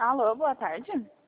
Alô, boa tarde.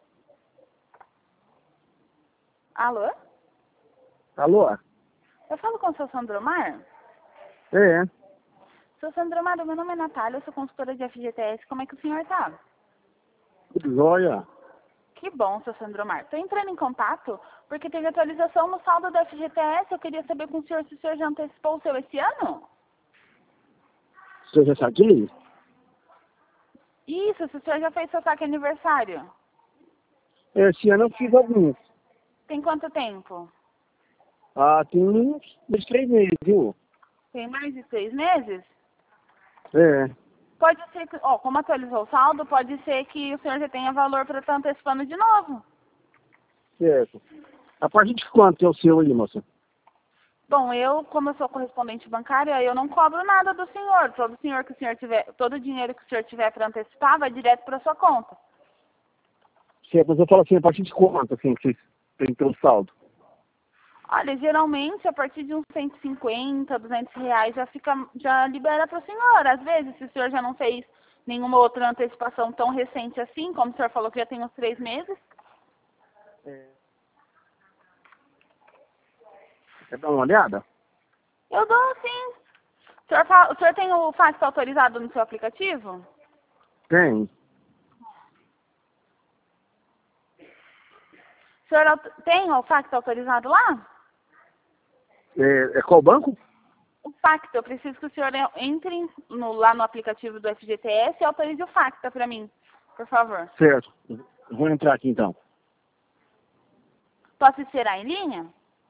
Alô? Alô? Eu falo com o seu Sandromar? É, Seu Sandromar, meu nome é Natália, eu sou consultora de FGTS. Como é que o senhor tá? tudo jóia. Que bom, seu Sandromar. Estou entrando em contato porque teve atualização no saldo da FGTS. Eu queria saber com o senhor se o senhor já antecipou o seu esse ano? Você já saquei? Isso, se o senhor já fez seu saque aniversário. Esse ano eu fiz alguns. Tem quanto tempo? Tem uns 3 meses, viu? Tem mais de 6 meses? É, Pode ser que, como atualizou o saldo, pode ser que o senhor já tenha valor para estar antecipando de novo. certo. A partir de quanto é o seu aí, moça? Bom, como eu sou correspondente bancária, eu não cobro nada do senhor. Todo o dinheiro que o senhor tiver para antecipar vai direto para sua conta. Certo, mas eu falo assim, a partir de quanto, assim, que vocês têm que ter o saldo? Olha, geralmente a partir de uns 150, R$ 200 já libera para o senhor. Às vezes, se o senhor já não fez nenhuma outra antecipação tão recente assim, como o senhor falou que já tem uns 3 meses. Quer dar uma olhada? Eu dou sim. O senhor tem o fax autorizado no seu aplicativo? Tem. O senhor tem o fax autorizado lá? É qual banco? O FACTA, eu preciso que o senhor entre lá no aplicativo do FGTS e autorize o FACTA para mim, por favor. Certo. Eu vou entrar aqui então. Posso esperar em linha?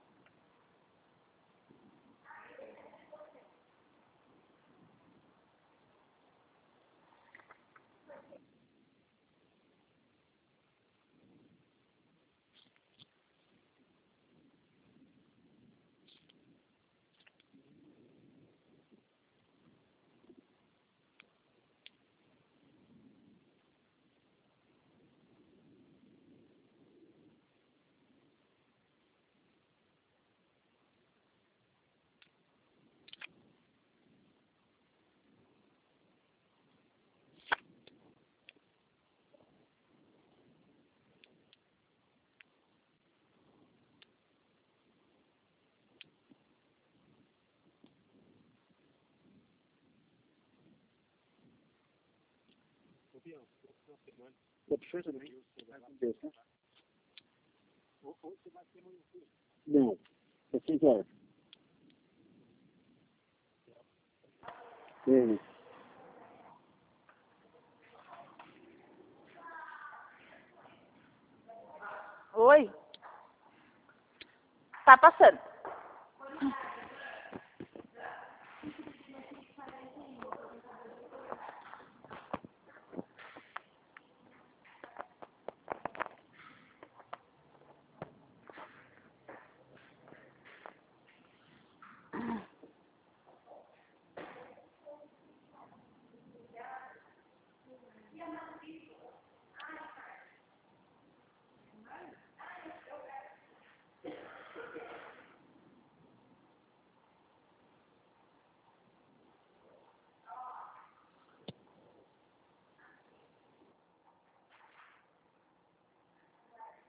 Não. É 6 horas. É. Oi? Tá passando.